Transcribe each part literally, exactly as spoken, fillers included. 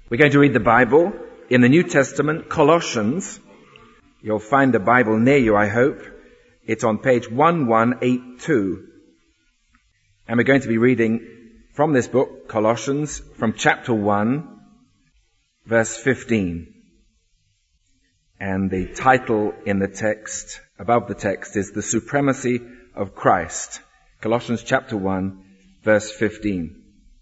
We're going to read the Bible in the New Testament, Colossians. You'll find the Bible near you, I hope. It's on page eleven eighty-two. And we're going to be reading from this book, Colossians, from chapter one, verse fifteen. And the title in the text, above the text, is The Supremacy of Christ. Colossians chapter one, verse fifteen.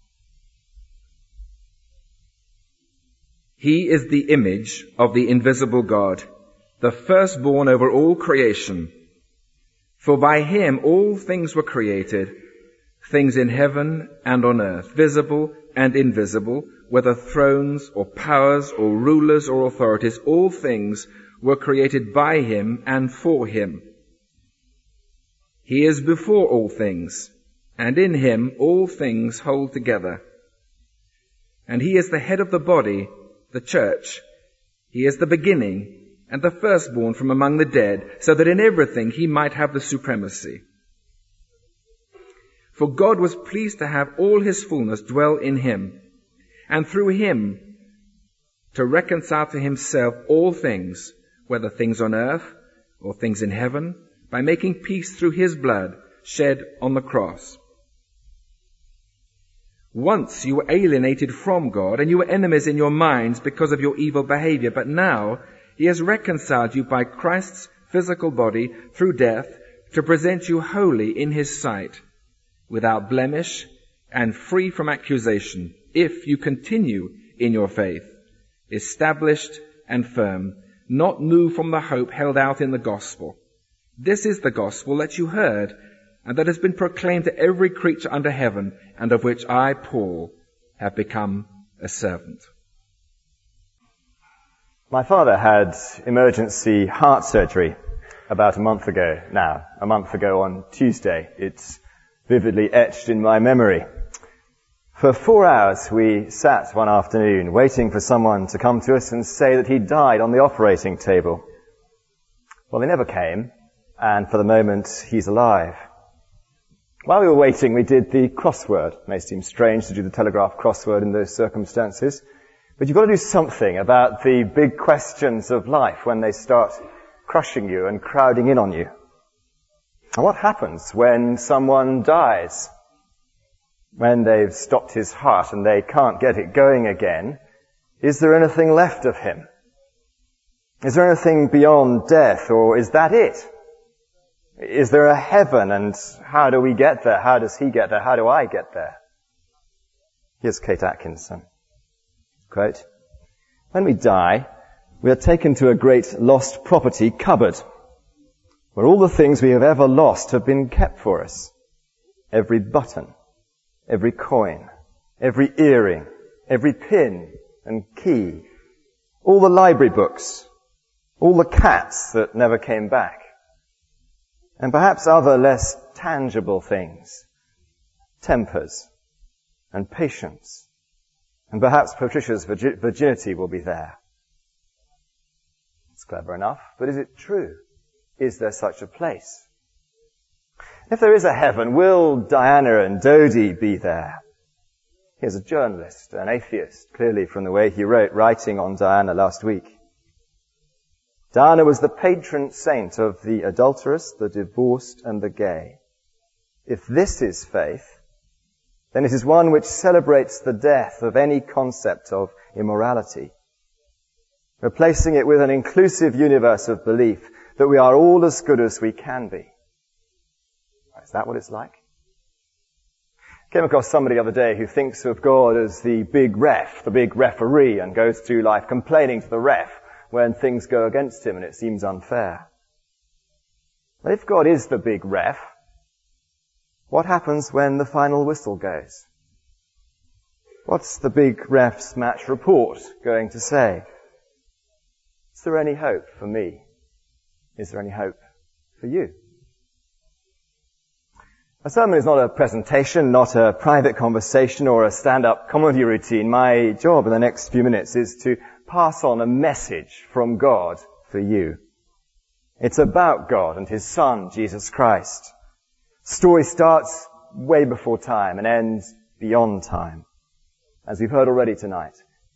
He is the image of the invisible God, the firstborn over all creation. For by him all things were created, things in heaven and on earth, visible and invisible, whether thrones or powers or rulers or authorities, all things were created by him and for him. He is before all things, and in him all things hold together. And he is the head of the body, the church. He is the beginning and the firstborn from among the dead, so that in everything he might have the supremacy. For God was pleased to have all his fullness dwell in him, and through him to reconcile to himself all things, whether things on earth or things in heaven, by making peace through his blood shed on the cross. Once you were alienated from God, and you were enemies in your minds because of your evil behavior, but now he has reconciled you by Christ's physical body through death to present you holy in his sight, without blemish and free from accusation, if you continue in your faith, established and firm, not moved from the hope held out in the gospel. This is the gospel that you heard, and that has been proclaimed to every creature under heaven, and of which I, Paul, have become a servant. My father had emergency heart surgery about a month ago now, a month ago on Tuesday. It's vividly etched in my memory. For four hours we sat one afternoon waiting for someone to come to us and say that he died on the operating table. Well, they never came, and for the moment he's alive. While we were waiting, we did the crossword. It may seem strange to do the Telegraph crossword in those circumstances, but you've got to do something about the big questions of life when they start crushing you and crowding in on you. And what happens when someone dies? When they've stopped his heart and they can't get it going again, is there anything left of him? Is there anything beyond death, or is that it? Is there a heaven, and how do we get there? How does he get there? How do I get there? Here's Kate Atkinson. Quote, "When we die, we are taken to a great lost property cupboard, where all the things we have ever lost have been kept for us. Every button, every coin, every earring, every pin and key, all the library books, all the cats that never came back, and perhaps other less tangible things, tempers and patience, and perhaps Patricia's virgi- virginity will be there." It's clever enough, but is it true? Is there such a place? If there is a heaven, will Diana and Dodie be there? Here's a journalist, an atheist, clearly from the way he wrote, writing on Diana last week. Diana was the patron saint of the adulterous, the divorced, and the gay. If this is faith, then it is one which celebrates the death of any concept of immorality, replacing it with an inclusive universe of belief that we are all as good as we can be. Is that what it's like? I came across somebody the other day who thinks of God as the big ref, the big referee, and goes through life complaining to the ref when things go against him and it seems unfair. But if God is the big ref, what happens when the final whistle goes? What's the big ref's match report going to say? Is there any hope for me? Is there any hope for you? A sermon is not a presentation, not a private conversation or a stand-up comedy routine. My job in the next few minutes is to pass on a message from God for you. It's about God and his Son, Jesus Christ. The story starts way before time and ends beyond time. As we've heard already tonight,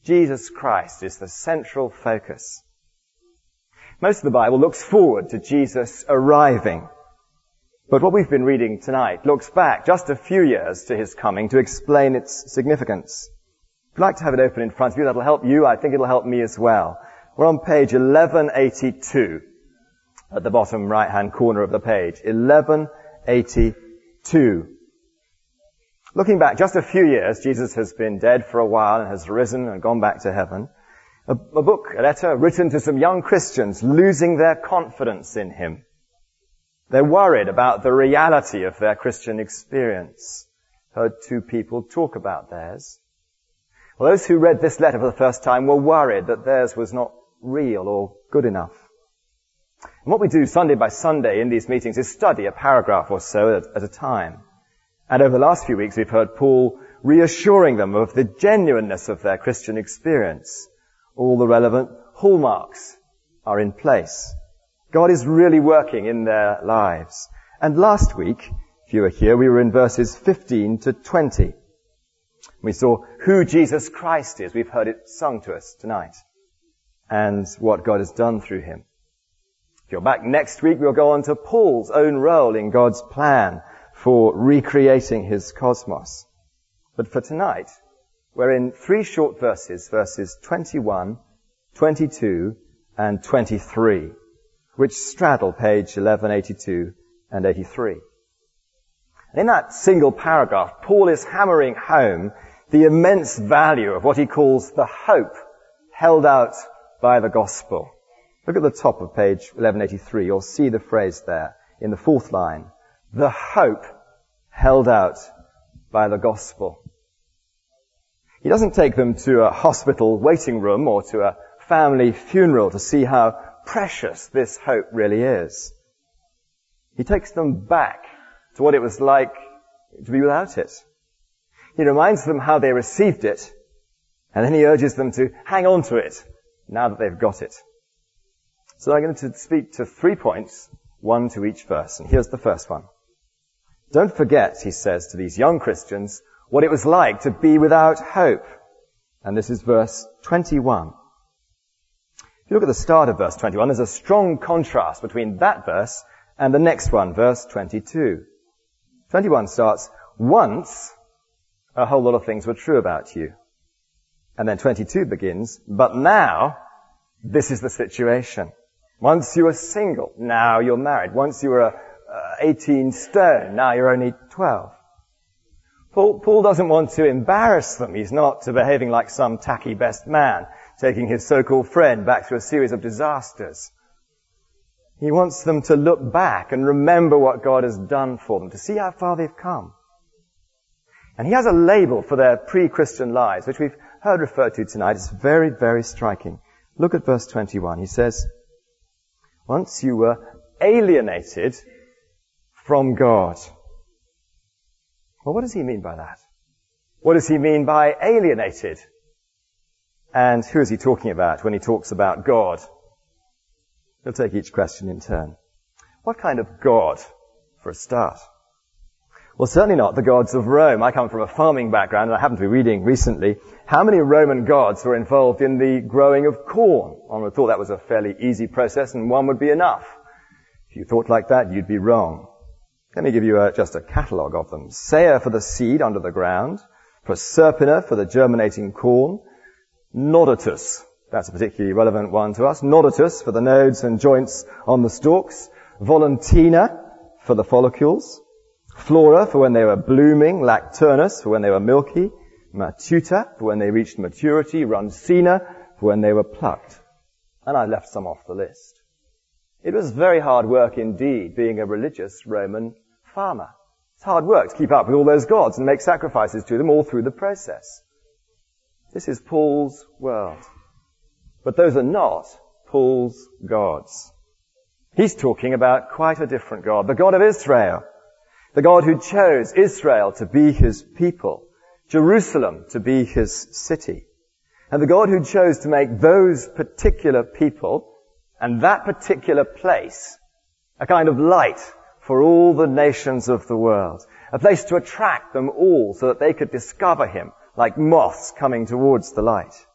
Jesus Christ is the central focus. Most of the Bible looks forward to Jesus arriving. But what we've been reading tonight looks back just a few years to his coming to explain its significance. If you'd like to have it open in front of you, that'll help you. I think it'll help me as well. We're on page eleven eighty-two at the bottom right-hand corner of the page. eleven eighty-two. Looking back just a few years, Jesus has been dead for a while and has risen and gone back to heaven. A, a book, a letter written to some young Christians losing their confidence in him. They're worried about the reality of their Christian experience. Heard two people talk about theirs. Well, those who read this letter for the first time were worried that theirs was not real or good enough. And what we do Sunday by Sunday in these meetings is study a paragraph or so at, at a time. And over the last few weeks we've heard Paul reassuring them of the genuineness of their Christian experience. All the relevant hallmarks are in place. God is really working in their lives. And last week, if you were here, we were in verses fifteen to twenty. We saw who Jesus Christ is. We've heard it sung to us tonight. And what God has done through him. If you're back next week, we'll go on to Paul's own role in God's plan for recreating his cosmos. But for tonight, we're in three short verses, verses twenty-one, twenty-two, and twenty-three, which straddle page eleven eighty-two and eighty-three. And in that single paragraph, Paul is hammering home the immense value of what he calls the hope held out by the gospel. Look at the top of page eleven eighty-three. You'll see the phrase there in the fourth line. The hope held out by the gospel. He doesn't take them to a hospital waiting room or to a family funeral to see how precious this hope really is. He takes them back to what it was like to be without it. He reminds them how they received it, and then he urges them to hang on to it now that they've got it. So I'm going to speak to three points, one to each verse. And here's the first one. Don't forget, he says to these young Christians, what it was like to be without hope. And this is verse twenty-one. If you look at the start of verse twenty-one, there's a strong contrast between that verse and the next one, verse twenty-two. twenty-one starts, once a whole lot of things were true about you. And then twenty-two begins, but now this is the situation. Once you were single, now you're married. Once you were uh, eighteen stone, now you're only twelve. Paul, Paul doesn't want to embarrass them. He's not behaving like some tacky best man, taking his so-called friend back through a series of disasters. He wants them to look back and remember what God has done for them, to see how far they've come. And he has a label for their pre-Christian lives, which we've heard referred to tonight. It's very, very striking. Look at verse twenty-one. He says, once you were alienated from God. Well, what does he mean by that? What does he mean by alienated? And who is he talking about when he talks about God? We'll take each question in turn. What kind of God, for a start? Well, certainly not the gods of Rome. I come from a farming background, and I happen to be reading recently how many Roman gods were involved in the growing of corn. One would have thought that was a fairly easy process, and one would be enough. If you thought like that, you'd be wrong. Let me give you a, just a catalogue of them. Saea for the seed under the ground, Proserpina for the germinating corn, Nodotus, that's a particularly relevant one to us, Nodotus for the nodes and joints on the stalks, Volantina for the follicles, Flora for when they were blooming, Lacturnus for when they were milky, Matuta for when they reached maturity, Runcina for when they were plucked. And I left some off the list. It was very hard work indeed being a religious Roman farmer. It's hard work to keep up with all those gods and make sacrifices to them all through the process. This is Paul's world. But those are not Paul's gods. He's talking about quite a different God, the God of Israel. The God who chose Israel to be his people, Jerusalem to be his city. And the God who chose to make those particular people and that particular place a kind of light for all the nations of the world. A place to attract them all so that they could discover him like moths coming towards the light.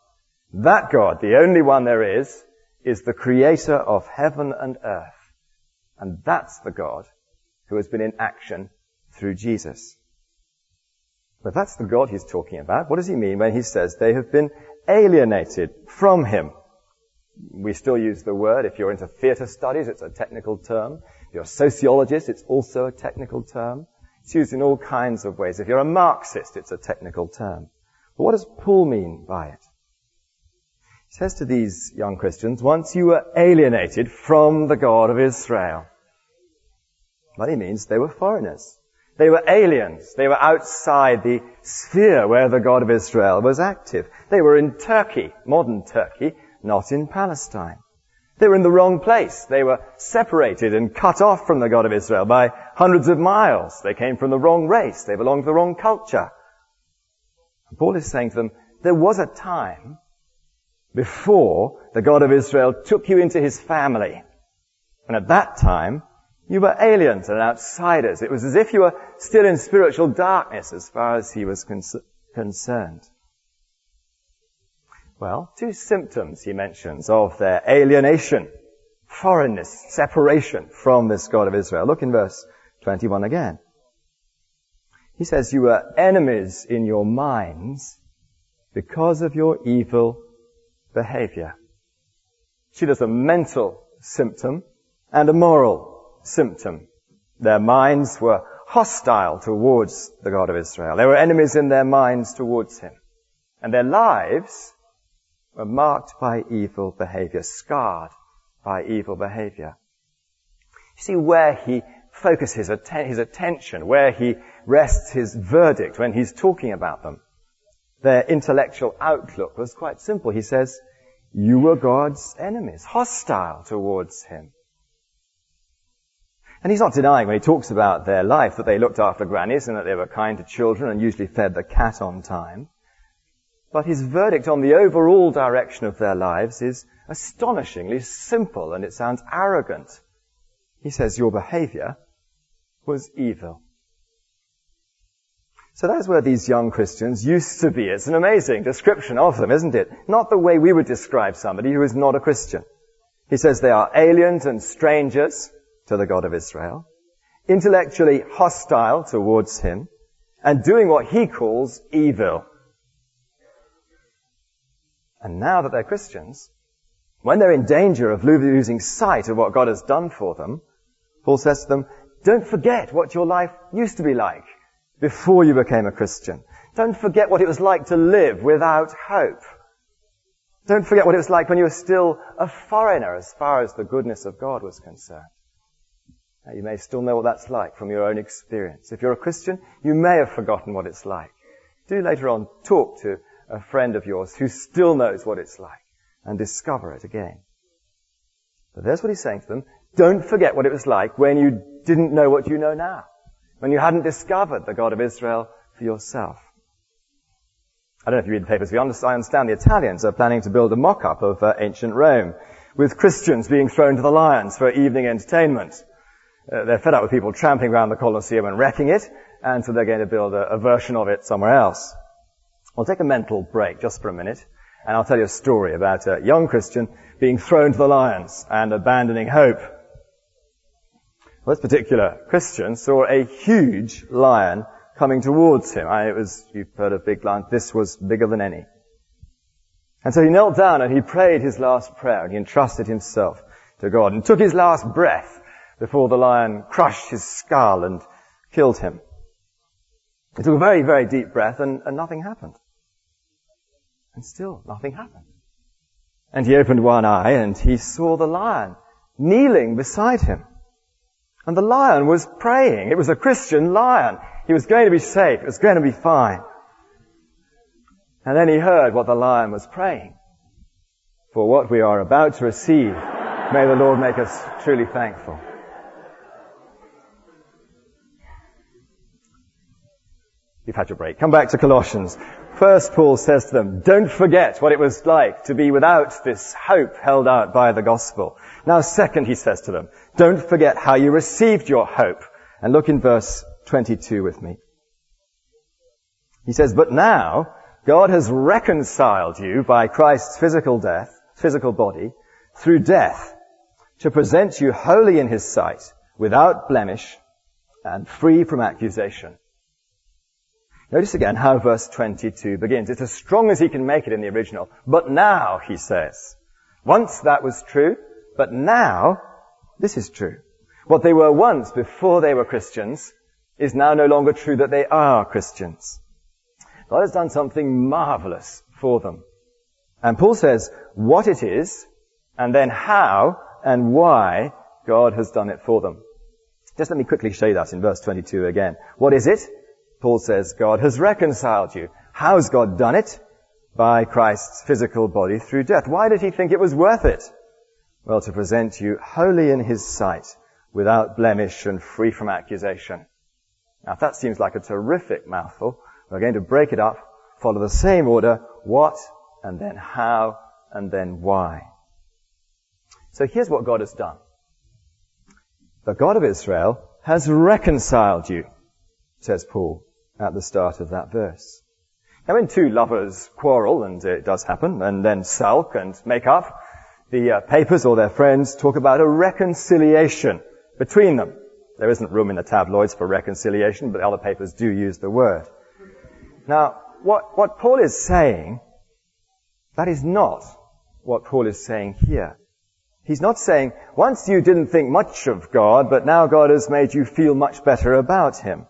That God, the only one there is, is the creator of heaven and earth. And that's the God who has been in action through Jesus. But that's the God he's talking about. What does he mean when he says they have been alienated from him? We still use the word. If you're into theatre studies, it's a technical term. If you're a sociologist, it's also a technical term. It's used in all kinds of ways. If you're a Marxist, it's a technical term. But what does Paul mean by it? He says to these young Christians, once you were alienated from the God of Israel. Well, he means they were foreigners. They were aliens. They were outside the sphere where the God of Israel was active. They were in Turkey, modern Turkey, not in Palestine. They were in the wrong place. They were separated and cut off from the God of Israel by hundreds of miles. They came from the wrong race. They belonged to the wrong culture. And Paul is saying to them, there was a time before the God of Israel took you into his family. And at that time, you were aliens and outsiders. It was as if you were still in spiritual darkness as far as he was con- concerned. Well, two symptoms he mentions of their alienation, foreignness, separation from this God of Israel. Look in verse twenty-one again. He says, you were enemies in your minds because of your evil behavior. See, there's a mental symptom and a moral symptom. Their minds were hostile towards the God of Israel. They were enemies in their minds towards him. And their lives were marked by evil behavior, scarred by evil behavior. You see, where he focuses atten- his attention, where he rests his verdict when he's talking about them, their intellectual outlook was quite simple. He says, you were God's enemies, hostile towards him. And he's not denying when he talks about their life that they looked after grannies and that they were kind to children and usually fed the cat on time. But his verdict on the overall direction of their lives is astonishingly simple, and it sounds arrogant. He says, your behavior was evil. So that's where these young Christians used to be. It's an amazing description of them, isn't it? Not the way we would describe somebody who is not a Christian. He says they are aliens and strangers to the God of Israel, intellectually hostile towards him, and doing what he calls evil. And now that they're Christians, when they're in danger of losing sight of what God has done for them, Paul says to them, don't forget what your life used to be like before you became a Christian. Don't forget what it was like to live without hope. Don't forget what it was like when you were still a foreigner as far as the goodness of God was concerned. Now, you may still know what that's like from your own experience. If you're a Christian, you may have forgotten what it's like. Do later on talk to a friend of yours who still knows what it's like and discover it again. But there's what he's saying to them. Don't forget what it was like when you didn't know what you know now, when you hadn't discovered the God of Israel for yourself. I don't know if you read the papers. We understand the Italians are planning to build a mock-up of uh, ancient Rome with Christians being thrown to the lions for evening entertainment. Uh, they're fed up with people tramping around the Colosseum and wrecking it, and so they're going to build a, a version of it somewhere else. I'll take a mental break just for a minute, and I'll tell you a story about a young Christian being thrown to the lions and abandoning hope. Well, this particular Christian saw a huge lion coming towards him. I, it was, you've heard of big lions, this was bigger than any. And so he knelt down and he prayed his last prayer, and he entrusted himself to God and took his last breath before the lion crushed his skull and killed him. He took a very, very deep breath and, and nothing happened. And still nothing happened. And he opened one eye and he saw the lion kneeling beside him. And the lion was praying. It was a Christian lion. He was going to be safe. It was going to be fine. And then he heard what the lion was praying. For what we are about to receive, may the Lord make us truly thankful. You've had your break. Come back to Colossians. First, Paul says to them, don't forget what it was like to be without this hope held out by the gospel. Now, second, he says to them, don't forget how you received your hope. And look in verse twenty-two with me. He says, but now God has reconciled you by Christ's physical death, physical body, through death, to present you holy in his sight, without blemish, and free from accusation. Notice again how verse twenty-two begins. It's as strong as he can make it in the original. But now, he says. Once that was true, but now this is true. What they were once before they were Christians is now no longer true that they are Christians. God has done something marvelous for them. And Paul says what it is, and then how and why God has done it for them. Just let me quickly show you that in verse twenty-two again. What is it? Paul says God has reconciled you. How's God done it? By Christ's physical body through death. Why did he think it was worth it? Well, to present you holy in his sight, without blemish and free from accusation. Now, if that seems like a terrific mouthful, we're going to break it up, follow the same order, what, and then how, and then why. So here's what God has done. The God of Israel has reconciled you, says Paul at the start of that verse. Now, when two lovers quarrel, and it does happen, and then sulk and make up, the uh, papers or their friends talk about a reconciliation between them. There isn't room in the tabloids for reconciliation, but other papers do use the word. Now, what, what Paul is saying, that is not what Paul is saying here. He's not saying, once you didn't think much of God, but now God has made you feel much better about him.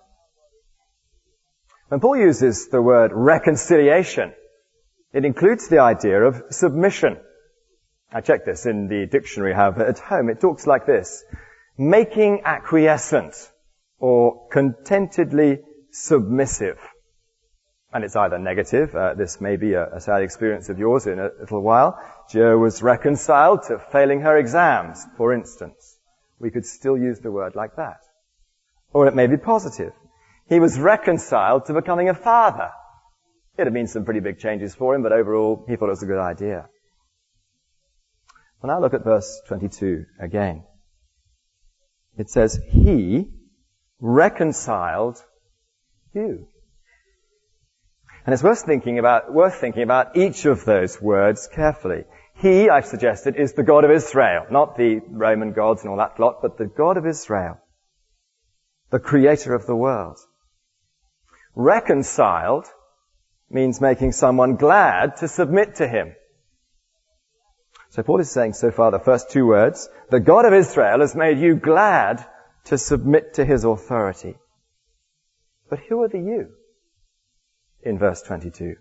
When Paul uses the word reconciliation, it includes the idea of submission. I checked this in the dictionary I have at home. It talks like this: making acquiescent or contentedly submissive. And it's either negative. Uh, this may be a, a sad experience of yours in a little while. Jo was reconciled to failing her exams, for instance. We could still use the word like that. Or it may be positive. He was reconciled to becoming a father. It had been some pretty big changes for him, but overall he thought it was a good idea. Well, now look at verse twenty-two again. It says, he reconciled you. And it's worth thinking about, worth thinking about each of those words carefully. He, I've suggested, is the God of Israel, not the Roman gods and all that lot, but the God of Israel, the creator of the world. Reconciled means making someone glad to submit to him. So Paul is saying so far the first two words, the God of Israel has made you glad to submit to his authority. But who are the you? In verse twenty-two.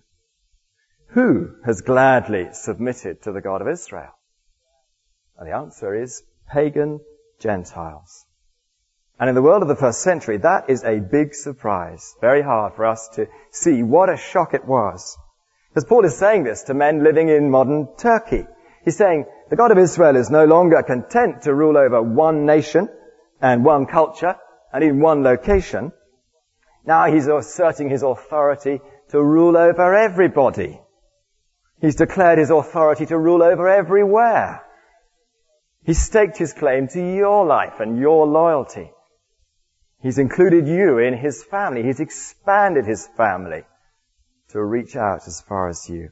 Who has gladly submitted to the God of Israel? And the answer is pagan Gentiles. And in the world of the first century, that is a big surprise. Very hard for us to see what a shock it was. Because Paul is saying this to men living in modern Turkey. He's saying the God of Israel is no longer content to rule over one nation and one culture and in one location. Now he's asserting his authority to rule over everybody. He's declared his authority to rule over everywhere. He's staked his claim to your life and your loyalty. He's included you in his family. He's expanded his family to reach out as far as you.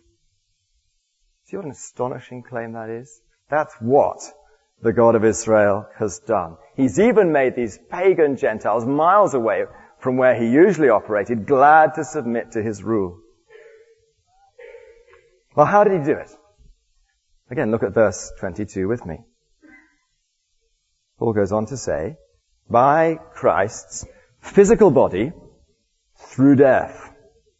See what an astonishing claim that is? That's what the God of Israel has done. He's even made these pagan Gentiles miles away from where he usually operated, glad to submit to his rule. Well, how did he do it? Again, look at verse twenty-two with me. Paul goes on to say, by Christ's physical body through death.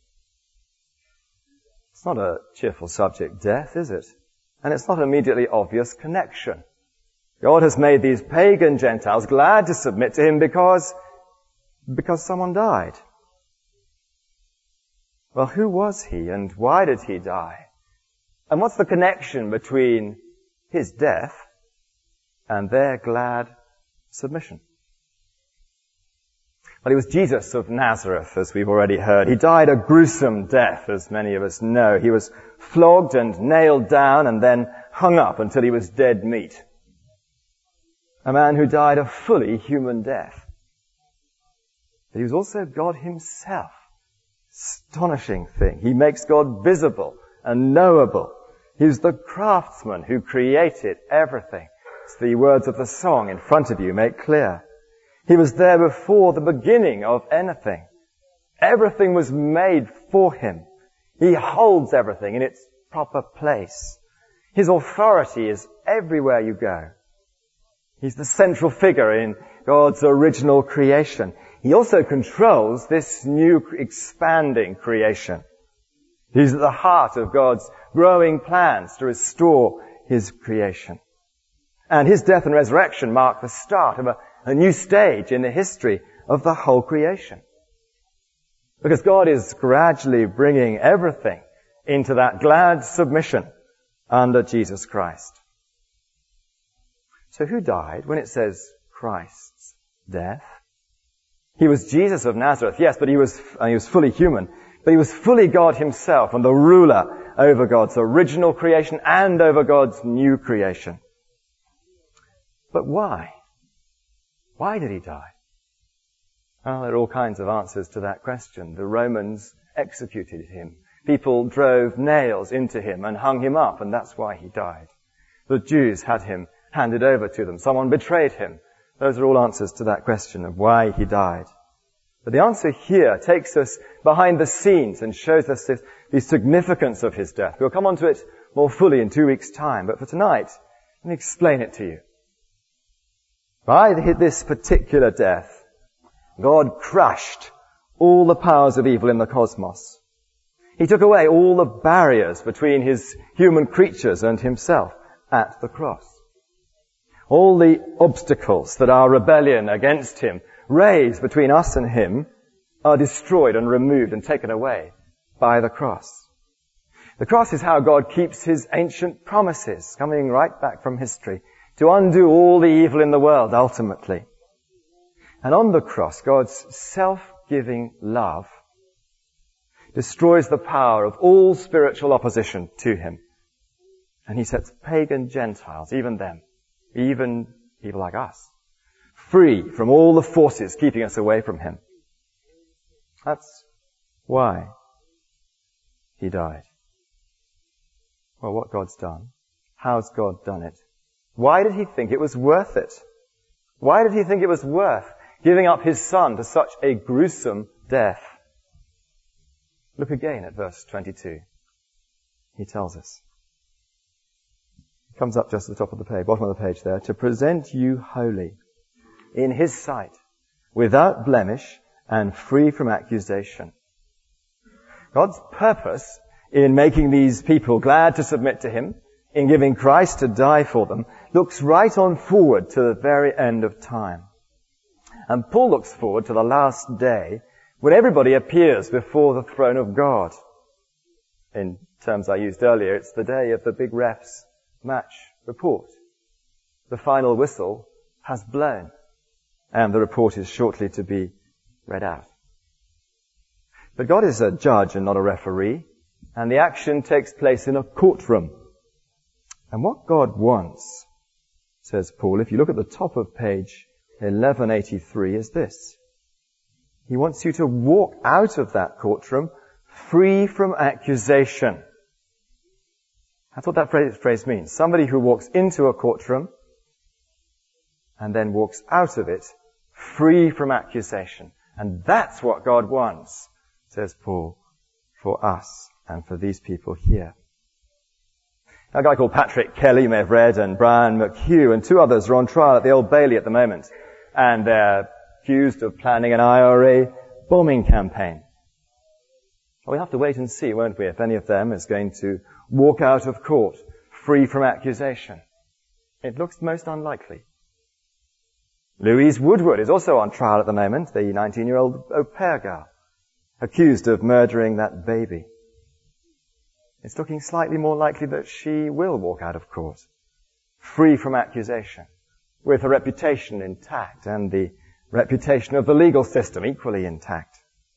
It's not a cheerful subject, death, is it? And it's not an immediately obvious connection. God has made these pagan Gentiles glad to submit to him because, because someone died. Well, who was he and why did he die? And what's the connection between his death and their glad submission? Well, it was Jesus of Nazareth, as we've already heard. He died a gruesome death, as many of us know. He was flogged and nailed down and then hung up until he was dead meat. A man who died a fully human death. But he was also God himself. Astonishing thing. He makes God visible and knowable. He's the craftsman who created everything. As the words of the song in front of you make clear. He was there before the beginning of anything. Everything was made for him. He holds everything in its proper place. His authority is everywhere you go. He's the central figure in God's original creation. He also controls this new expanding creation. He's at the heart of God's growing plans to restore his creation. And his death and resurrection mark the start of a, a new stage in the history of the whole creation. Because God is gradually bringing everything into that glad submission under Jesus Christ. So who died when it says Christ's death? He was Jesus of Nazareth, yes, but he was, uh, he was fully human. But he was fully God himself and the ruler over God's original creation and over God's new creation. But why? Why did he die? Well, there are all kinds of answers to that question. The Romans executed him. People drove nails into him and hung him up, and that's why he died. The Jews had him handed over to them. Someone betrayed him. Those are all answers to that question of why he died. But the answer here takes us behind the scenes and shows us this, the significance of his death. We'll come on to it more fully in two weeks' time, but for tonight, let me explain it to you. By this particular death, God crushed all the powers of evil in the cosmos. He took away all the barriers between his human creatures and himself at the cross. All the obstacles that our rebellion against him raised between us and him are destroyed and removed and taken away by the cross. The cross is how God keeps his ancient promises, coming right back from history, to undo all the evil in the world ultimately. And on the cross, God's self-giving love destroys the power of all spiritual opposition to him. And he sets pagan Gentiles, even them, even people like us, free from all the forces keeping us away from him. That's why he died. Well, what God's done. How's God done it? Why did he think it was worth it? Why did he think it was worth giving up his son to such a gruesome death? Look again at verse twenty-two. He tells us. It comes up just at the top of the page, bottom of the page there. To present you holy in his sight, without blemish and free from accusation. God's purpose in making these people glad to submit to him, in giving Christ to die for them, looks right on forward to the very end of time. And Paul looks forward to the last day when everybody appears before the throne of God. In terms I used earlier, it's the day of the big refs match report. The final whistle has blown, and the report is shortly to be read out. But God is a judge and not a referee, and the action takes place in a courtroom. And what God wants, says Paul, if you look at the top of page eleven eighty-three, is this. He wants you to walk out of that courtroom free from accusation. That's what that phrase, phrase means. Somebody who walks into a courtroom and then walks out of it free from accusation. And that's what God wants, says Paul, for us and for these people here. A guy called Patrick Kelly, you may have read, and Brian McHugh and two others are on trial at the Old Bailey at the moment. And they're accused of planning an I R A bombing campaign. Well, we'll have to wait and see, won't we, if any of them is going to walk out of court free from accusation. It looks most unlikely. Louise Woodward is also on trial at the moment, the nineteen-year-old au pair girl, accused of murdering that baby. It's looking slightly more likely that she will walk out of court, free from accusation, with her reputation intact and the reputation of the legal system equally intact.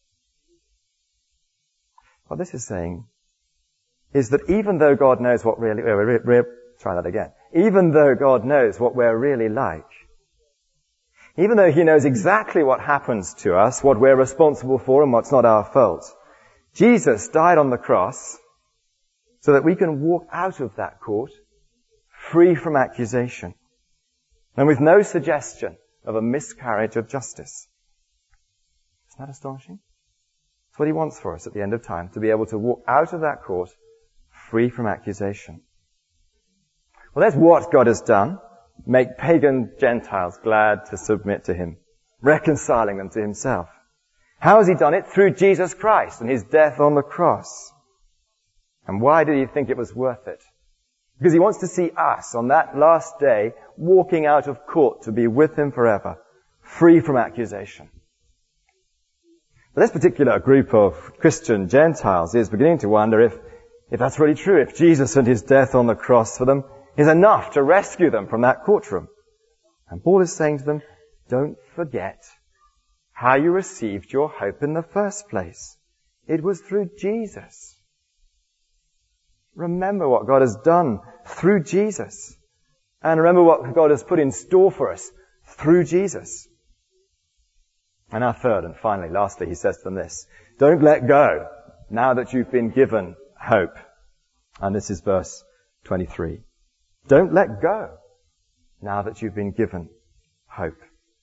What this is saying is that even though God knows what really, uh, re, re, try that again, even though God knows what we're really like, even though he knows exactly what happens to us, what we're responsible for and what's not our fault, Jesus died on the cross so that we can walk out of that court free from accusation and with no suggestion of a miscarriage of justice. Isn't that astonishing? That's what he wants for us at the end of time, to be able to walk out of that court free from accusation. Well, that's what God has done. Make pagan Gentiles glad to submit to him, reconciling them to himself. How has he done it? Through Jesus Christ and his death on the cross. And why did he think it was worth it? Because he wants to see us on that last day walking out of court to be with him forever, free from accusation. But this particular group of Christian Gentiles is beginning to wonder if, if that's really true, if Jesus and his death on the cross for them is enough to rescue them from that courtroom. And Paul is saying to them, don't forget how you received your hope in the first place. It was through Jesus. Remember what God has done through Jesus. And remember what God has put in store for us through Jesus. And now third and finally, lastly, he says to them this: don't let go now that you've been given hope. And this is verse twenty-three. Don't let go now that you've been given hope.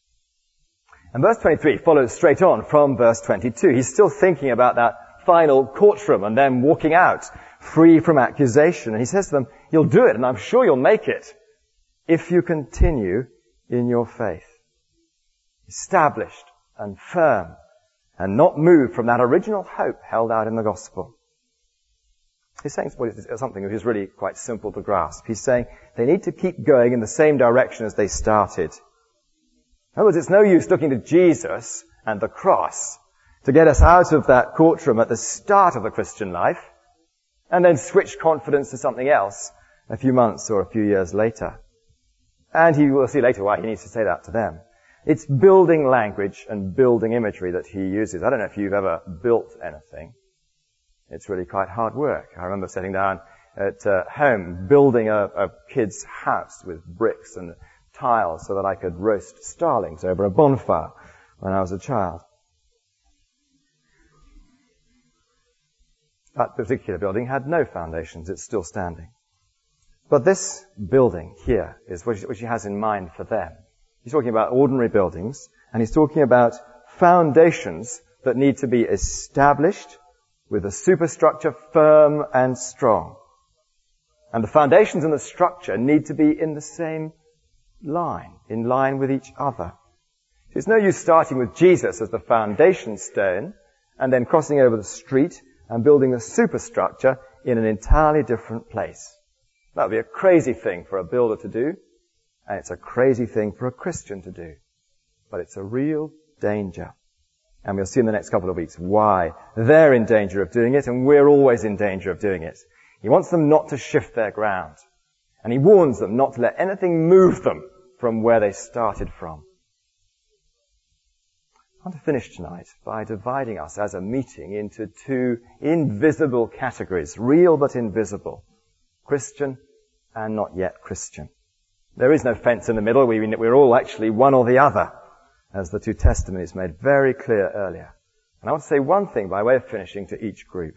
And verse twenty-three follows straight on from verse twenty-two. He's still thinking about that final courtroom and then walking out free from accusation. And he says to them, you'll do it, and I'm sure you'll make it, if you continue in your faith. Established and firm, and not moved from that original hope held out in the gospel. He's saying something which is really quite simple to grasp. He's saying they need to keep going in the same direction as they started. In other words, it's no use looking to Jesus and the cross to get us out of that courtroom at the start of the Christian life and then switch confidence to something else a few months or a few years later. And he will see later why he needs to say that to them. It's building language and building imagery that he uses. I don't know if you've ever built anything. It's really quite hard work. I remember sitting down at uh, home building a, a kid's house with bricks and tiles so that I could roast starlings over a bonfire when I was a child. That particular building had no foundations. It's still standing. But this building here is what he has in mind for them. He's talking about ordinary buildings, and he's talking about foundations that need to be established with a superstructure firm and strong. And the foundations and the structure need to be in the same line, in line with each other. It's no use starting with Jesus as the foundation stone and then crossing over the street and building a superstructure in an entirely different place. That would be a crazy thing for a builder to do, and it's a crazy thing for a Christian to do. But it's a real danger. And we'll see in the next couple of weeks why they're in danger of doing it, and we're always in danger of doing it. He wants them not to shift their ground. And he warns them not to let anything move them from where they started from. I want to finish tonight by dividing us as a meeting into two invisible categories, real but invisible, Christian and not yet Christian. There is no fence in the middle. We, we're all actually one or the other, as the two testimonies made very clear earlier. And I want to say one thing by way of finishing to each group.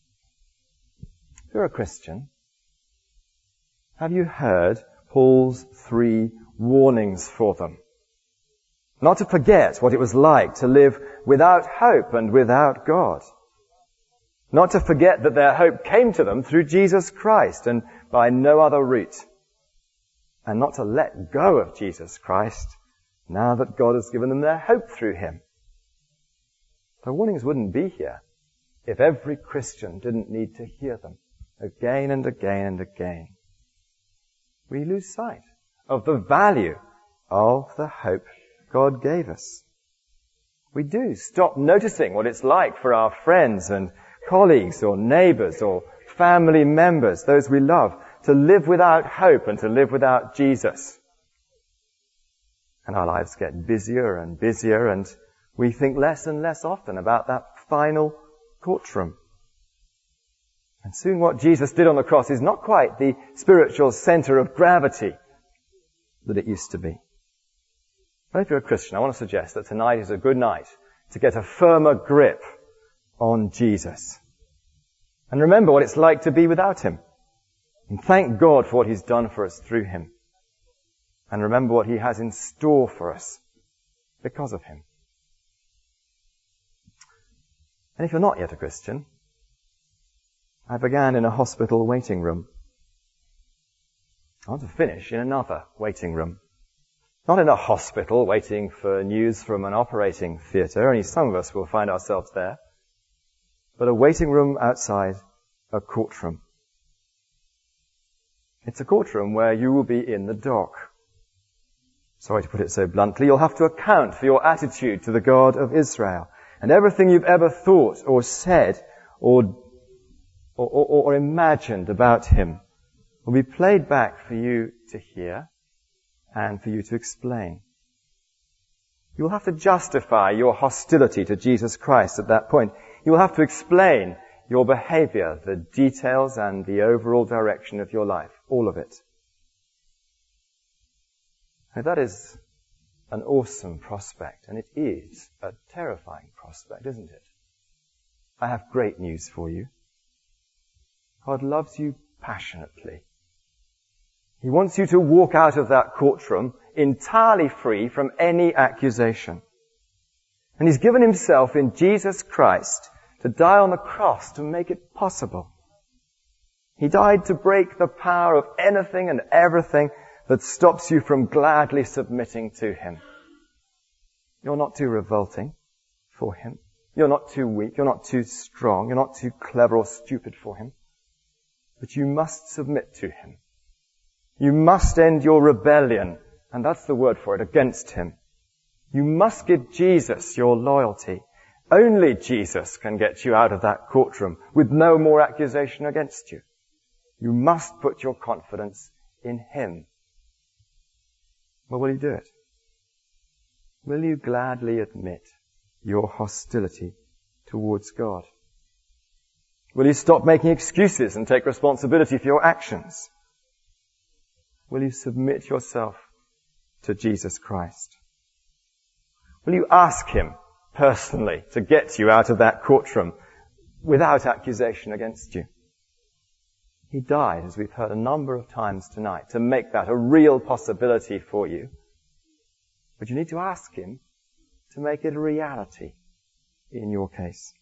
If you're a Christian, have you heard Paul's three warnings for them? Not to forget what it was like to live without hope and without God. Not to forget that their hope came to them through Jesus Christ and by no other route. And not to let go of Jesus Christ now that God has given them their hope through him. The warnings wouldn't be here if every Christian didn't need to hear them again and again and again. We lose sight of the value of the hope God gave us. We do stop noticing what it's like for our friends and colleagues or neighbors or family members, those we love, to live without hope and to live without Jesus. And our lives get busier and busier, and we think less and less often about that final courtroom. And soon what Jesus did on the cross is not quite the spiritual center of gravity that it used to be. But if you're a Christian, I want to suggest that tonight is a good night to get a firmer grip on Jesus. And remember what it's like to be without him. And thank God for what he's done for us through him. And remember what he has in store for us because of him. And if you're not yet a Christian, I began in a hospital waiting room. I want to finish in another waiting room. Not in a hospital waiting for news from an operating theatre. Only some of us will find ourselves there. But a waiting room outside a courtroom. It's a courtroom where you will be in the dock. Sorry to put it so bluntly, you'll have to account for your attitude to the God of Israel. And everything you've ever thought or said or, or, or, or imagined about him will be played back for you to hear and for you to explain. You will have to justify your hostility to Jesus Christ at that point. You will have to explain your behavior, the details and the overall direction of your life, all of it. Now that is an awesome prospect, and it is a terrifying prospect, isn't it? I have great news for you. God loves you passionately. He wants you to walk out of that courtroom entirely free from any accusation. And he's given himself in Jesus Christ to die on the cross to make it possible. He died to break the power of anything and everything that stops you from gladly submitting to him. You're not too revolting for him. You're not too weak. You're not too strong. You're not too clever or stupid for him. But you must submit to him. You must end your rebellion, and that's the word for it, against him. You must give Jesus your loyalty. Only Jesus can get you out of that courtroom with no more accusation against you. You must put your confidence in him. Well, will you do it? Will you gladly admit your hostility towards God? Will you stop making excuses and take responsibility for your actions? Will you submit yourself to Jesus Christ? Will you ask him personally to get you out of that courtroom without accusation against you? He died, as we've heard a number of times tonight, to make that a real possibility for you. But you need to ask him to make it a reality in your case.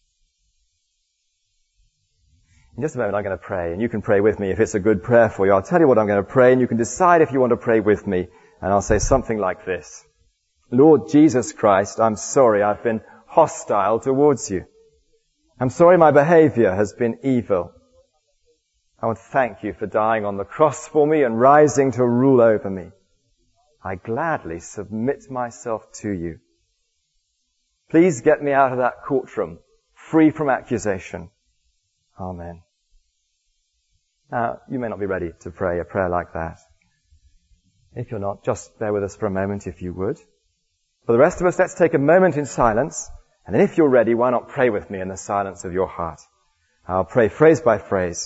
In just a moment I'm going to pray, and you can pray with me if it's a good prayer for you. I'll tell you what I'm going to pray, and you can decide if you want to pray with me. And I'll say something like this. Lord Jesus Christ, I'm sorry I've been hostile towards you. I'm sorry my behavior has been evil. I want to thank you for dying on the cross for me and rising to rule over me. I gladly submit myself to you. Please get me out of that courtroom, free from accusation. Amen. Now, you may not be ready to pray a prayer like that. If you're not, just bear with us for a moment if you would. For the rest of us, let's take a moment in silence. And then if you're ready, why not pray with me in the silence of your heart? I'll pray phrase by phrase.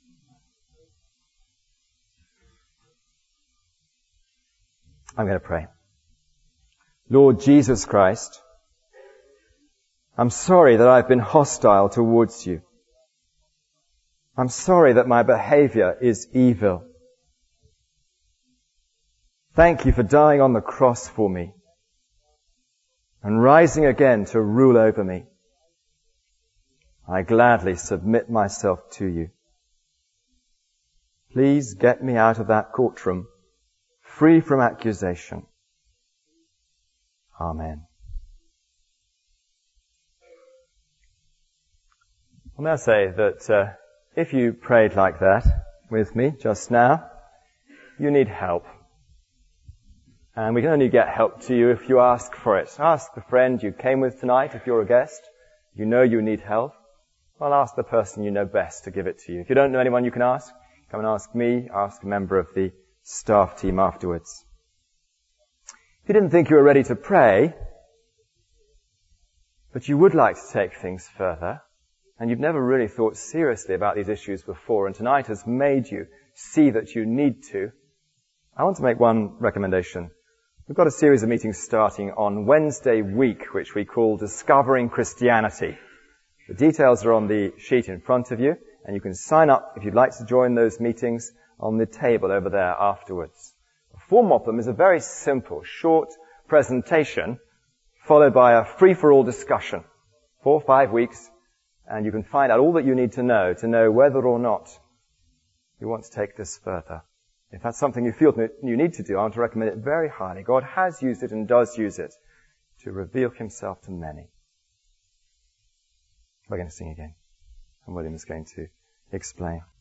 I'm going to pray. Lord Jesus Christ, I'm sorry that I've been hostile towards you. I'm sorry that my behavior is evil. Thank you for dying on the cross for me and rising again to rule over me. I gladly submit myself to you. Please get me out of that courtroom, free from accusation. Amen. Well, may I say that uh, if you prayed like that with me just now, you need help. And we can only get help to you if you ask for it. Ask the friend you came with tonight if you're a guest. You know you need help. Well, ask the person you know best to give it to you. If you don't know anyone you can ask, come and ask me, ask a member of the staff team afterwards. If you didn't think you were ready to pray, but you would like to take things further, and you've never really thought seriously about these issues before, and tonight has made you see that you need to, I want to make one recommendation. We've got a series of meetings starting on Wednesday week, which we call Discovering Christianity. The details are on the sheet in front of you, And you can sign up if you'd like to join those meetings on the table over there afterwards. The form of them is a very simple, short presentation followed by a free-for-all discussion. Four or five weeks, and you can find out all that you need to know to know whether or not you want to take this further. If that's something you feel you need to do, I want to recommend it very highly. God has used it and does use it to reveal himself to many. We're going to sing again, and William is going to explain.